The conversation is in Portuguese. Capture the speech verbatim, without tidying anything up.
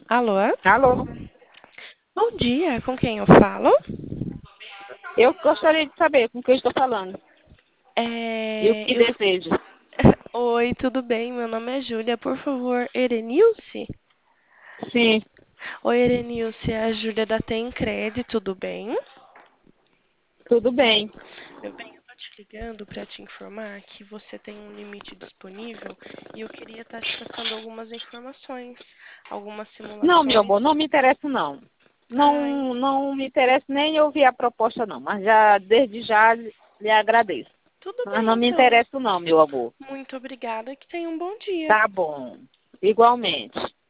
Alô? Alô? Bom dia, com quem eu falo? Eu gostaria de saber com quem estou falando e o É, que eu... desejo. Oi, tudo bem? Meu nome é Júlia. Por favor, Erenilce? Sim, Oi, Erenilce, é a Júlia da Tencred, tudo bem? tudo bem. Meu bem, eu tô te ligando para te informar que você tem um limite disponível e eu queria estar te passando algumas informações, algumas Não, meu simulações. amor, não me interessa não. Ai, Não, não me interessa nem ouvir a proposta não, mas já desde já lhe agradeço. tudo Mas bem não me então. interessa não, meu amor. Muito obrigada, que tenha um bom dia. Tá bom. Igualmente.